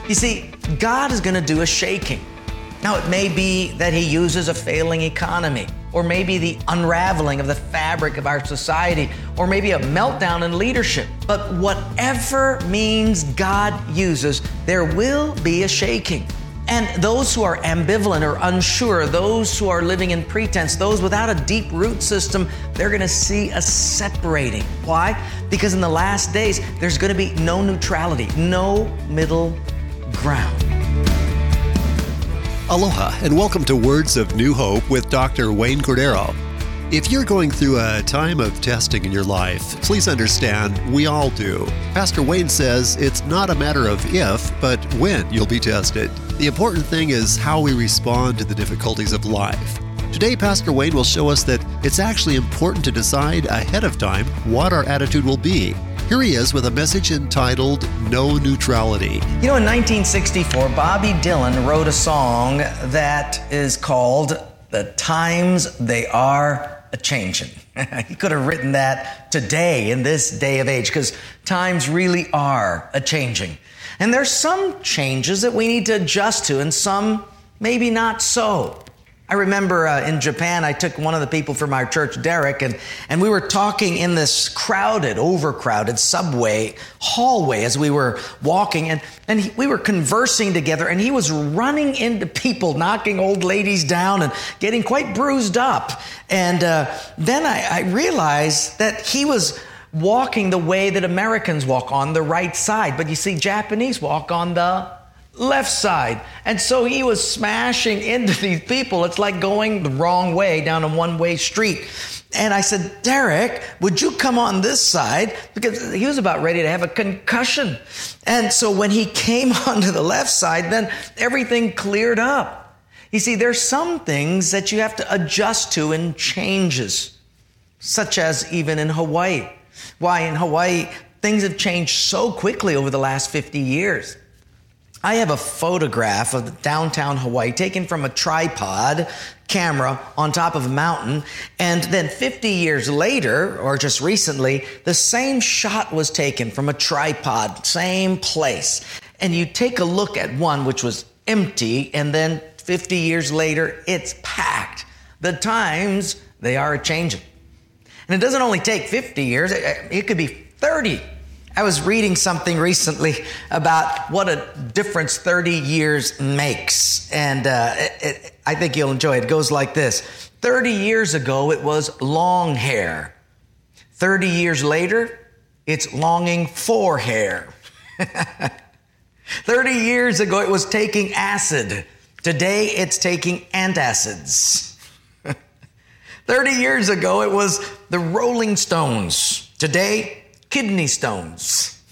You see, God is going to do a shaking. Now, it may be that He uses a failing economy, or maybe the unraveling of the fabric of our society, or maybe a meltdown in leadership. But whatever means God uses, there will be a shaking. And those who are ambivalent or unsure, those who are living in pretense, those without a deep root system, they're going to see a separating. Why? Because in the last days, there's going to be no neutrality, no middle ground. Aloha, and welcome to Words of New Hope with Dr. Wayne Cordeiro. If you're going through a time of testing in your life, please understand we all do. Pastor Wayne says it's not a matter of if, but when you'll be tested. The important thing is how we respond to the difficulties of life. Today, Pastor Wayne will show us that it's actually important to decide ahead of time what our attitude will be. Here he is with a message entitled, No Neutrality. You know, in 1964, Bobby Dylan wrote a song that is called The Times They Are A-Changin'. He could have written that today in this day of age, because times really are a-changing. And there's some changes that we need to adjust to, and some maybe not so. I remember in Japan, I took one of the people from our church, Derek, and we were talking in this crowded, overcrowded subway hallway as we were walking, and we were conversing together, and he was running into people, knocking old ladies down and getting quite bruised up. And then I realized that he was walking the way that Americans walk, on the right side. But you see, Japanese walk on the left side. And so he was smashing into these people. It's like going the wrong way down a one-way street. And I said, Derek, would you come on this side? Because he was about ready to have a concussion. And so when he came onto the left side, then everything cleared up. You see, there's some things that you have to adjust to in changes, such as even in Hawaii. Why, in Hawaii, things have changed so quickly over the last 50 years. I have a photograph of downtown Hawaii taken from a tripod camera on top of a mountain. And then 50 years later, or just recently, the same shot was taken from a tripod, same place. And you take a look at one which was empty, and then 50 years later, it's packed. The times, they are a-changing. And it doesn't only take 50 years, it could be 30. I was reading something recently about what a difference 30 years makes. And I think you'll enjoy it. It goes like this. 30 years ago, it was long hair. 30 years later, it's longing for hair. 30 years ago, it was taking acid. Today, it's taking antacids. 30 years ago, it was the Rolling Stones. Today, kidney stones.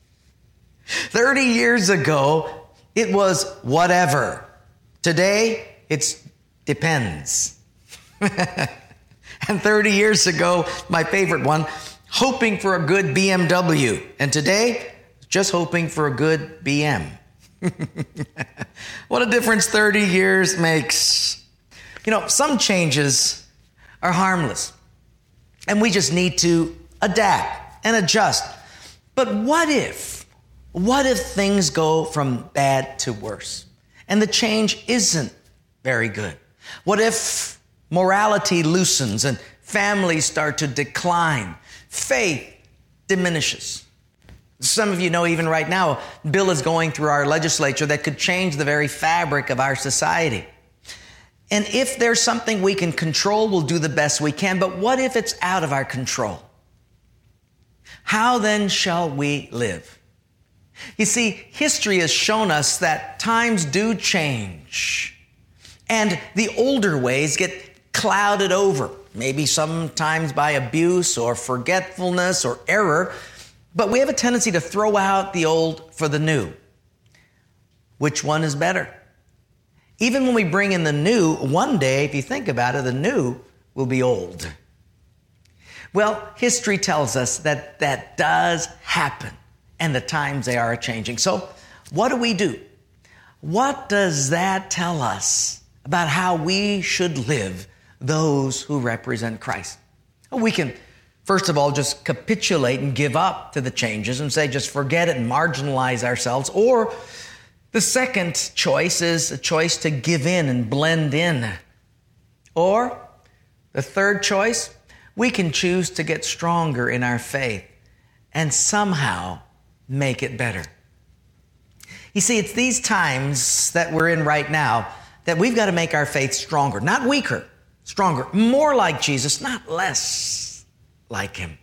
30 years ago, it was whatever. Today, it's depends. And 30 years ago, my favorite one, hoping for a good BMW. And today, just hoping for a good BM. What a difference 30 years makes. You know, some changes are harmless, and we just need to adapt and adjust. But what if things go from bad to worse and the change isn't very good? What if morality loosens and families start to decline? Faith diminishes. Some of you know even right now, a bill is going through our legislature that could change the very fabric of our society. And if there's something we can control, we'll do the best we can. But what if it's out of our control? How then shall we live? You see, history has shown us that times do change, and the older ways get clouded over, maybe sometimes by abuse or forgetfulness or error, but we have a tendency to throw out the old for the new. Which one is better? Even when we bring in the new, one day, if you think about it, the new will be old. Well, history tells us that that does happen, and the times they are changing. So what do? What does that tell us about how we should live, those who represent Christ? Well, we can, first of all, just capitulate and give up to the changes and say, just forget it and marginalize ourselves. Or The second choice is a choice to give in and blend in. Or the third choice, we can choose to get stronger in our faith and somehow make it better. You see, it's these times that we're in right now that we've got to make our faith stronger, not weaker, stronger, more like Jesus, not less like him.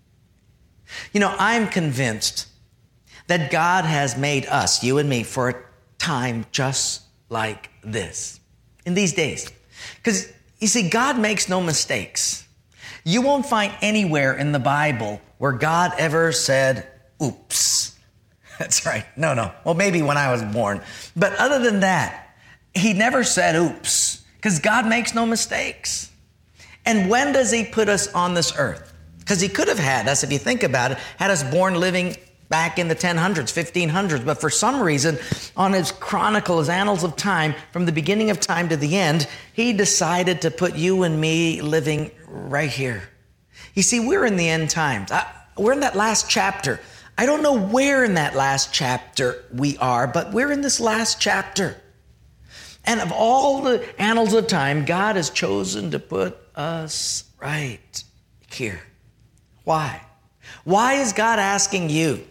You know, I'm convinced that God has made us, you and me, for a time just like this, in these days. Because, you see, God makes no mistakes. You won't find anywhere in the Bible where God ever said, oops. That's right. No. Well, maybe when I was born. But other than that, he never said oops, because God makes no mistakes. And when does he put us on this earth? Because he could have had us, if you think about it, had us born living back in the 1000s, 1500s. But for some reason, on his chronicle, his annals of time, from the beginning of time to the end, he decided to put you and me living right here. You see, we're in the end times. We're in that last chapter. I don't know where in that last chapter we are, but we're in this last chapter. And of all the annals of time, God has chosen to put us right here. Why? Why is God asking you,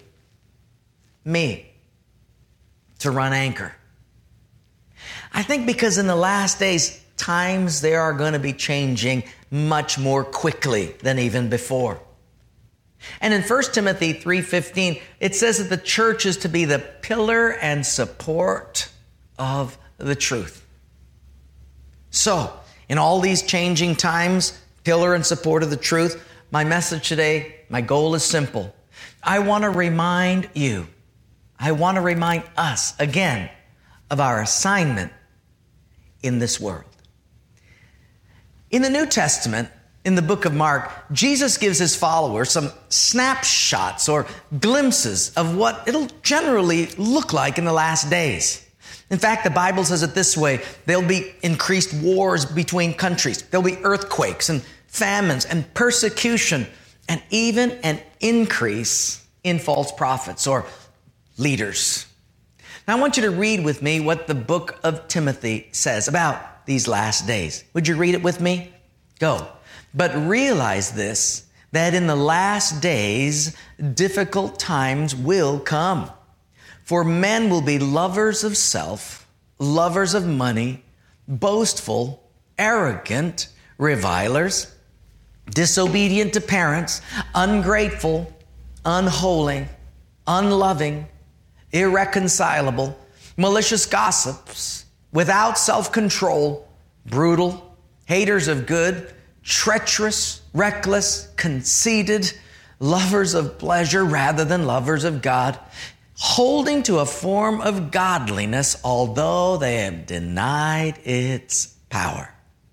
me, to run anchor? I think because in the last days, times they are going to be changing much more quickly than even before. And in 1 Timothy 3:15, it says that the church is to be the pillar and support of the truth. So, in all these changing times, pillar and support of the truth, my message today, my goal is simple. I want to remind you, I want to remind us again of our assignment in this world. In the New Testament, in the book of Mark, Jesus gives his followers some snapshots or glimpses of what it'll generally look like in the last days. In fact, the Bible says it this way: there'll be increased wars between countries. There'll be earthquakes and famines and persecution, and even an increase in false prophets or leaders. Now, I want you to read with me what the book of Timothy says about these last days. Would you read it with me? Go. But realize this, that in the last days, difficult times will come. For men will be lovers of self, lovers of money, boastful, arrogant, revilers, disobedient to parents, ungrateful, unholy, unloving, irreconcilable, malicious gossips, without self-control, brutal, haters of good, treacherous, reckless, conceited, lovers of pleasure rather than lovers of God, holding to a form of godliness, although they have denied its power.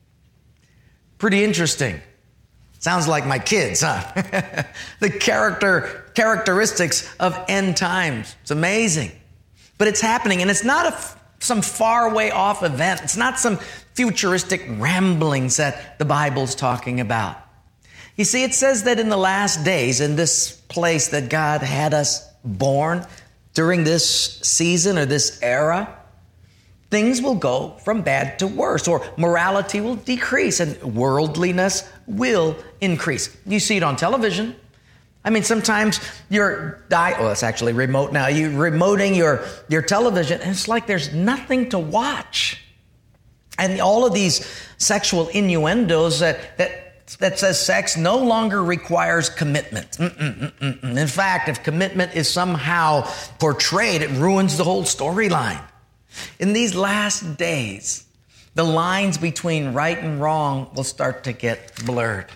Pretty interesting. Sounds like my kids, huh? The characteristics of end times. It's amazing. But it's happening, and it's not some far way off event. It's not some futuristic ramblings that the Bible's talking about. You see, it says that in the last days, in this place that God had us born during this season or this era, things will go from bad to worse, or morality will decrease and worldliness will increase. You see it on television. I mean, sometimes it's actually remote now. You're remoting your television, and it's like there's nothing to watch. And all of these sexual innuendos that says sex no longer requires commitment. In fact, if commitment is somehow portrayed, it ruins the whole storyline. In these last days, the lines between right and wrong will start to get blurred.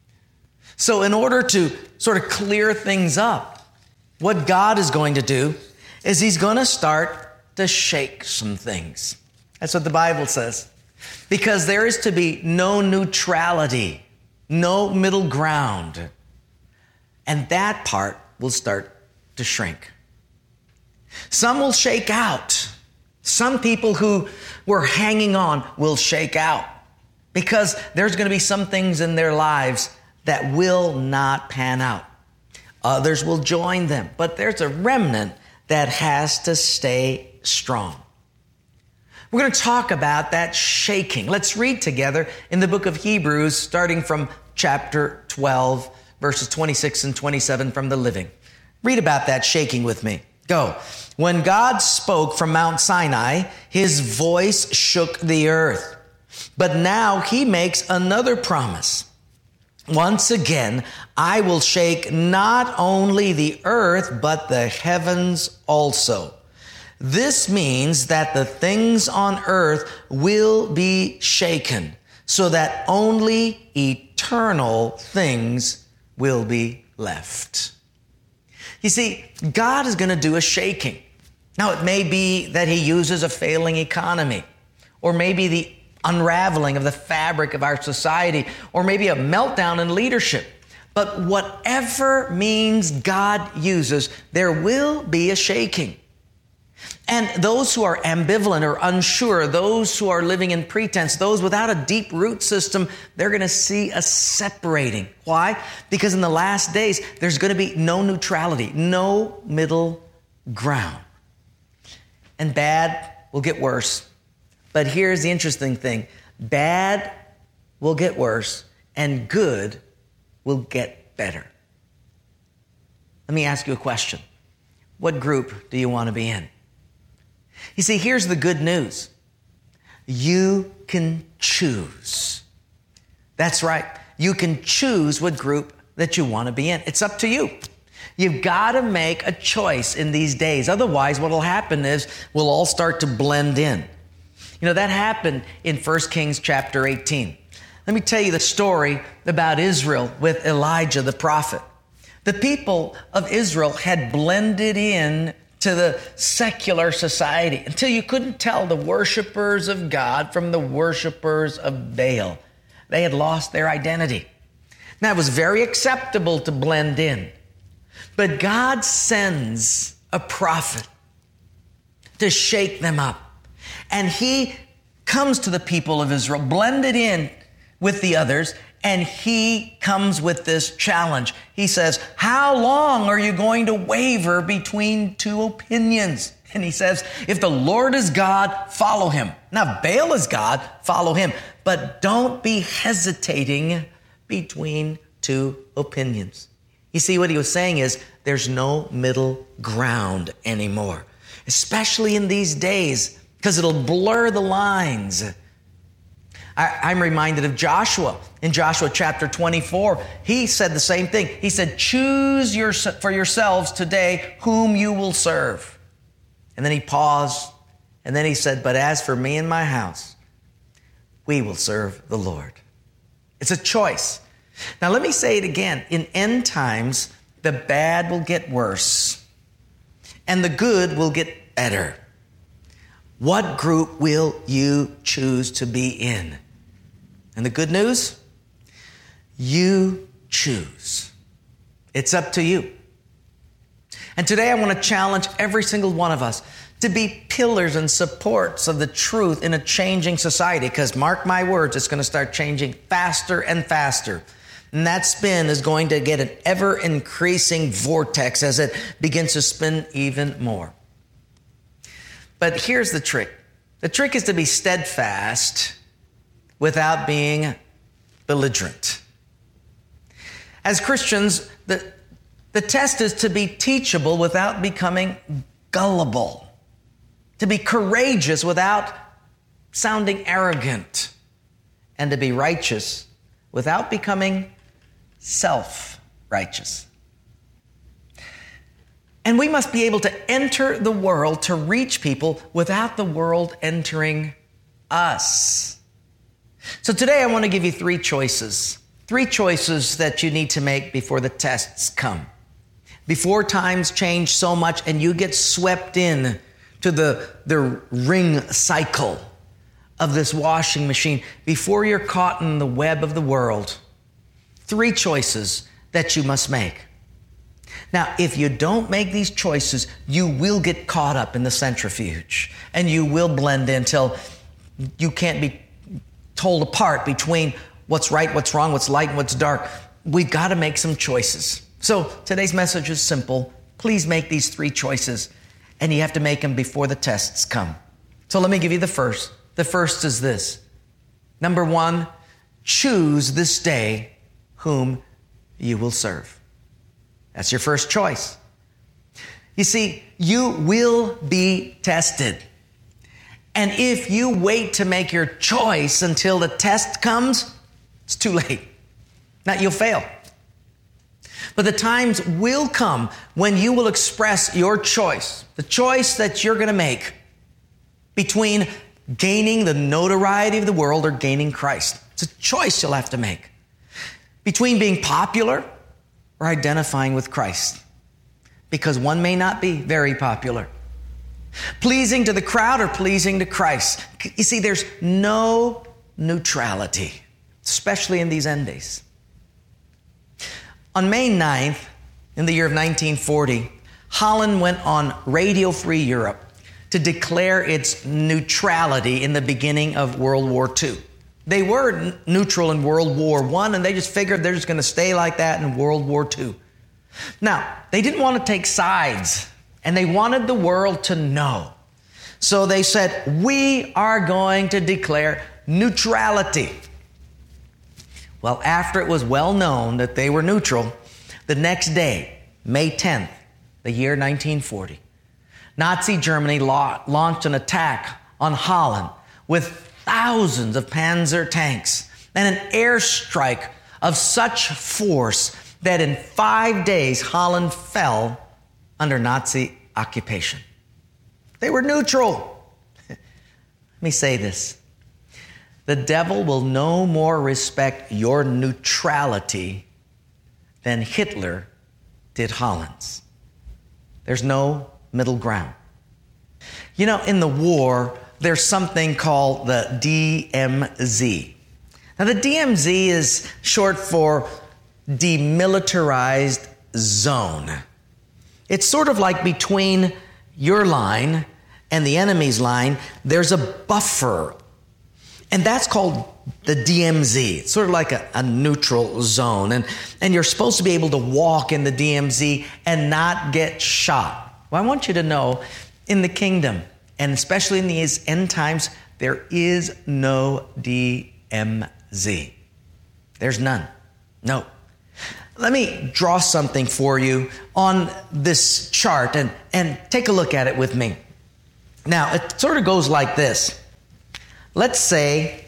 So in order to sort of clear things up, what God is going to do is he's going to start to shake some things. That's what the Bible says. Because there is to be no neutrality, no middle ground. And that part will start to shrink. Some will shake out. Some people who were hanging on will shake out. Because there's going to be some things in their lives that will not pan out. Others will join them. But there's a remnant that has to stay strong. We're going to talk about that shaking. Let's read together in the book of Hebrews, starting from chapter 12, verses 26 and 27 from the Living. Read about that shaking with me. Go. When God spoke from Mount Sinai, his voice shook the earth. But now he makes another promise. Once again, I will shake not only the earth, but the heavens also. This means that the things on earth will be shaken, so that only eternal things will be left. You see, God is going to do a shaking. Now, it may be that he uses a failing economy, or maybe the unraveling of the fabric of our society, or maybe a meltdown in leadership. But whatever means God uses, there will be a shaking. And those who are ambivalent or unsure, those who are living in pretense, those without a deep root system, they're going to see a separating. Why? Because in the last days, there's going to be no neutrality, no middle ground. And bad will get worse. But here's the interesting thing. Bad will get worse and good will get better. Let me ask you a question. What group do you want to be in? You see, here's the good news. You can choose. That's right. You can choose what group that you want to be in. It's up to you. You've got to make a choice in these days. Otherwise, what will happen is we'll all start to blend in. You know, that happened in 1 Kings chapter 18. Let me tell you the story about Israel with Elijah the prophet. The people of Israel had blended in to the secular society until you couldn't tell the worshipers of God from the worshipers of Baal. They had lost their identity. Now, it was very acceptable to blend in. But God sends a prophet to shake them up. And he comes to the people of Israel, blended in with the others, and he comes with this challenge. He says, how long are you going to waver between two opinions? And he says, if the Lord is God, follow him. Now, if Baal is God, follow him. But don't be hesitating between two opinions. You see, what he was saying is there's no middle ground anymore, especially in these days, because it'll blur the lines. I'm reminded of Joshua. In Joshua chapter 24, he said the same thing. He said, choose for yourselves today whom you will serve. And then he paused, and then he said, but as for me and my house, we will serve the Lord. It's a choice. Now, let me say it again. In end times, the bad will get worse, and the good will get better. What group will you choose to be in? And the good news? You choose. It's up to you. And today I want to challenge every single one of us to be pillars and supports of the truth in a changing society, because mark my words, it's going to start changing faster and faster. And that spin is going to get an ever-increasing vortex as it begins to spin even more. But here's the trick. The trick is to be steadfast without being belligerent. As Christians, the test is to be teachable without becoming gullible, to be courageous without sounding arrogant, and to be righteous without becoming self-righteous. And we must be able to enter the world to reach people without the world entering us. So today I want to give you three choices that you need to make before the tests come. Before times change so much and you get swept in to the ring cycle of this washing machine, before you're caught in the web of the world, three choices that you must make. Now, if you don't make these choices, you will get caught up in the centrifuge and you will blend in till you can't be told apart between what's right, what's wrong, what's light, and what's dark. We've got to make some choices. So today's message is simple. Please make these three choices and you have to make them before the tests come. So let me give you the first. The first is this. Number one, choose this day whom you will serve. That's your first choice. You see, you will be tested. And if you wait to make your choice until the test comes, it's too late. Now, you'll fail. But the times will come when you will express your choice, the choice that you're going to make between gaining the notoriety of the world or gaining Christ. It's a choice you'll have to make. Between being popular or identifying with Christ. Because one may not be very popular. Pleasing to the crowd or pleasing to Christ. You see, there's no neutrality, especially in these end days. On May 9th, in the year of 1940, Holland went on Radio Free Europe to declare its neutrality in the beginning of World War II. They were neutral in World War I, and they just figured they're just going to stay like that in World War II. Now, they didn't want to take sides, and they wanted the world to know. So they said, we are going to declare neutrality. Well, after it was well known that they were neutral, the next day, May 10th, the year 1940, Nazi Germany launched an attack on Holland with thousands of Panzer tanks and an airstrike of such force that in 5 days, Holland fell under Nazi occupation. They were neutral. Let me say this. The devil will no more respect your neutrality than Hitler did Holland's. There's no middle ground. You know, in the war, there's something called the DMZ. Now, the DMZ is short for Demilitarized Zone. It's sort of like between your line and the enemy's line, there's a buffer. And that's called the DMZ. It's sort of like a neutral zone. And you're supposed to be able to walk in the DMZ and not get shot. Well, I want you to know, in the kingdom, and especially in these end times, there is no DMZ. There's none. No. Let me draw something for you on this chart and take a look at it with me. Now, it sort of goes like this. Let's say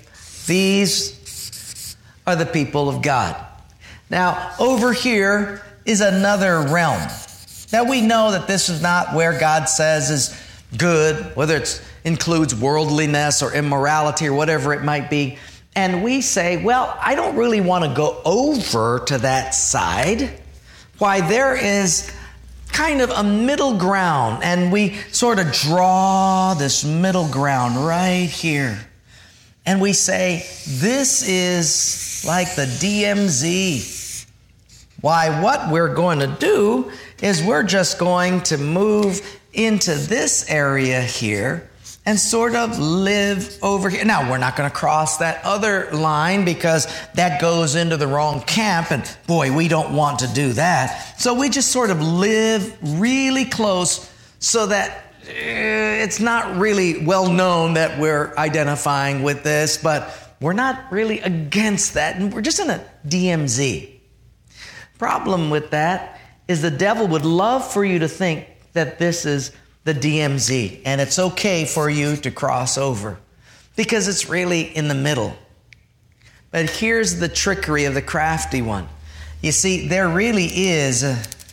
these are the people of God. Now, over here is another realm. Now, we know that this is not where God says is good, whether it includes worldliness or immorality or whatever it might be. And we say, well, I don't really want to go over to that side. Why, there is kind of a middle ground, and we sort of draw this middle ground right here. And we say, this is like the DMZ. Why, what we're going to do is we're just going to move into this area here and sort of live over here. Now, we're not going to cross that other line because that goes into the wrong camp, and boy, we don't want to do that. So we just sort of live really close so that it's not really well known that we're identifying with this, but we're not really against that, and we're just in a DMZ. Problem with that is the devil would love for you to think that this is the DMZ, and it's okay for you to cross over because it's really in the middle. But here's the trickery of the crafty one. You see, there really is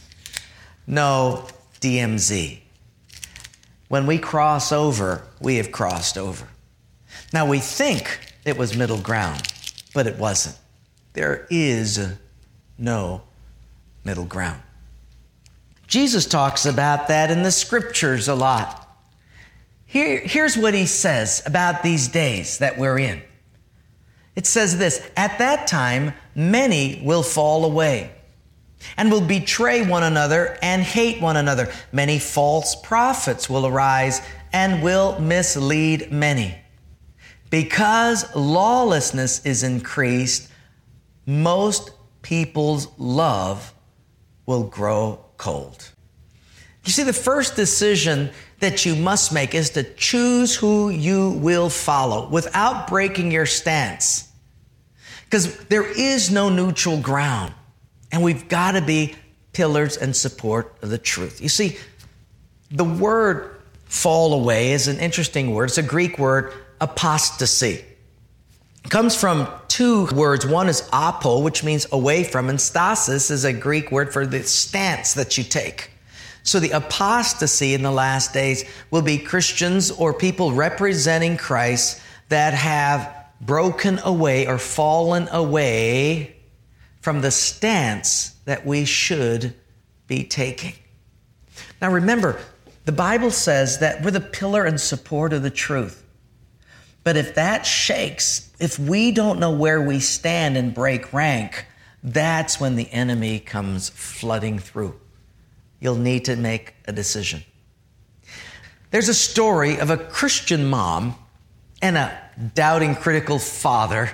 no DMZ. When we cross over, we have crossed over. Now, we think it was middle ground, but it wasn't. There is no middle ground. Jesus talks about that in the scriptures a lot. Here's what he says about these days that we're in. It says this, at that time, many will fall away and will betray one another and hate one another. Many false prophets will arise and will mislead many. Because lawlessness is increased, most people's love will grow cold. You see, the first decision that you must make is to choose who you will follow without breaking your stance. Because there is no neutral ground, and we've got to be pillars and support of the truth. You see, the word fall away is an interesting word. It's a Greek word, apostasy. It comes from two words. One is apo, which means away from, and stasis is a Greek word for the stance that you take. So the apostasy in the last days will be Christians or people representing Christ that have broken away or fallen away from the stance that we should be taking. Now remember, the Bible says that we're the pillar and support of the truth. But if that shakes, if we don't know where we stand and break rank, that's when the enemy comes flooding through. You'll need to make a decision. There's a story of a Christian mom and a doubting, critical father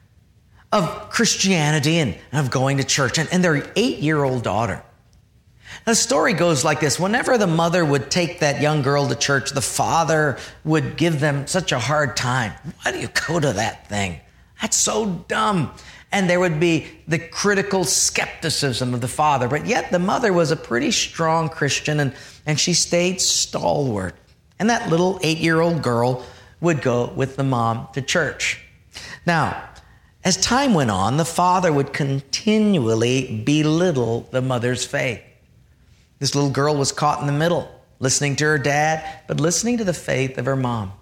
of Christianity and of going to church and their 8-year-old daughter. The story goes like this. Whenever the mother would take that young girl to church, the father would give them such a hard time. Why do you go to that thing? That's so dumb. And there would be the critical skepticism of the father. But yet the mother was a pretty strong Christian and she stayed stalwart. And that little 8-year-old girl would go with the mom to church. Now, as time went on, the father would continually belittle the mother's faith. This little girl was caught in the middle, listening to her dad, but listening to the faith of her mom.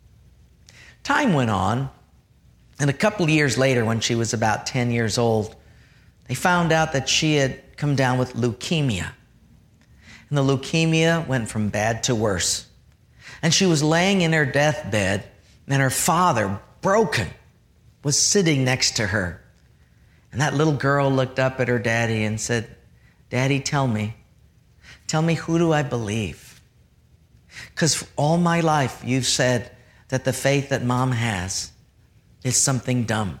Time went on, and a couple of years later, when she was about 10 years old, they found out that she had come down with leukemia. And the leukemia went from bad to worse. And she was laying in her deathbed, and her father, broken, was sitting next to her. And that little girl looked up at her daddy and said, "Daddy, tell me, who do I believe? Because all my life you've said that the faith that mom has is something dumb.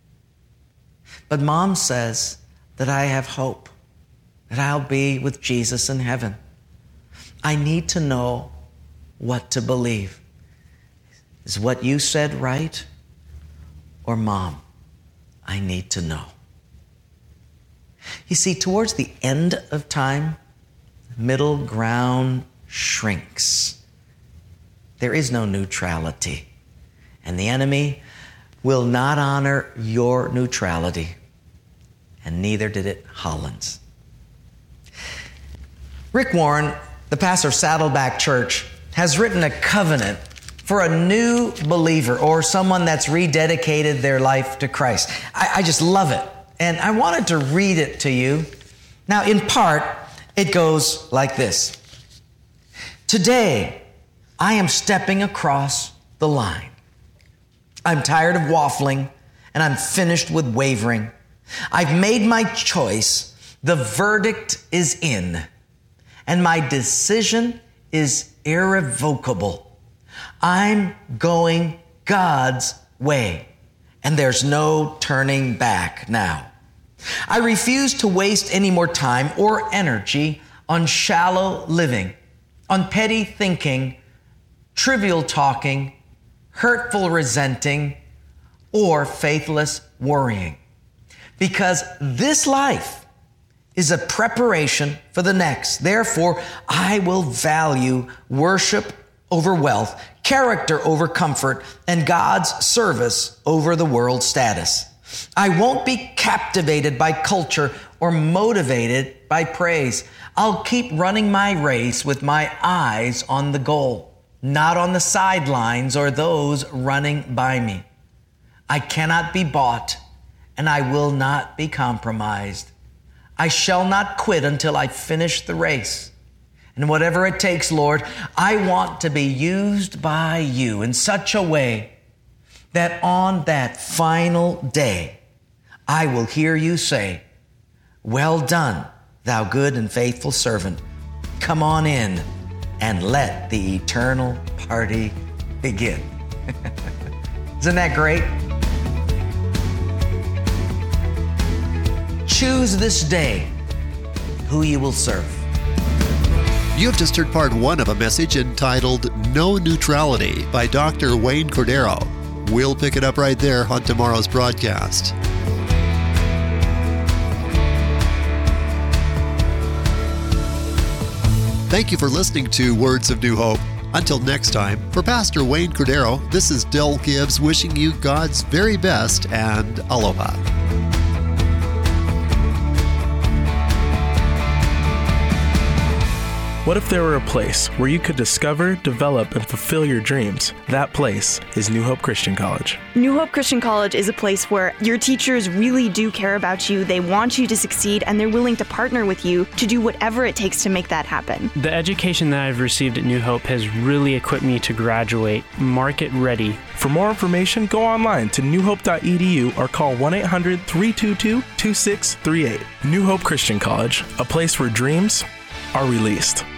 But mom says that I have hope, that I'll be with Jesus in heaven. I need to know what to believe. Is what you said right? Or mom, I need to know." You see, towards the end of time, middle ground shrinks. There is no neutrality. And the enemy will not honor your neutrality. And neither did it Holland's. Rick Warren, the pastor of Saddleback Church, has written a covenant for a new believer or someone that's rededicated their life to Christ. I just love it. And I wanted to read it to you. Now, in part, it goes like this. Today, I am stepping across the line. I'm tired of waffling, and I'm finished with wavering. I've made my choice. The verdict is in, and my decision is irrevocable. I'm going God's way, and there's no turning back now. I refuse to waste any more time or energy on shallow living, on petty thinking, trivial talking, hurtful resenting, or faithless worrying. Because this life is a preparation for the next. Therefore, I will value worship over wealth, character over comfort, and God's service over the world status. I won't be captivated by culture or motivated by praise. I'll keep running my race with my eyes on the goal, not on the sidelines or those running by me. I cannot be bought, and I will not be compromised. I shall not quit until I finish the race. And whatever it takes, Lord, I want to be used by you in such a way that on that final day, I will hear you say, "Well done, thou good and faithful servant. Come on in and let the eternal party begin." Isn't that great? Choose this day who you will serve. You have just heard part 1 of a message entitled No Neutrality by Dr. Wayne Cordero. We'll pick it up right there on tomorrow's broadcast. Thank you for listening to Words of New Hope. Until next time, for Pastor Wayne Cordero, this is Del Gibbs wishing you God's very best and aloha. What if there were a place where you could discover, develop, and fulfill your dreams? That place is New Hope Christian College. New Hope Christian College is a place where your teachers really do care about you, they want you to succeed, and they're willing to partner with you to do whatever it takes to make that happen. The education that I've received at New Hope has really equipped me to graduate market ready. For more information, go online to newhope.edu or call 1-800-322-2638. New Hope Christian College, a place where dreams are released.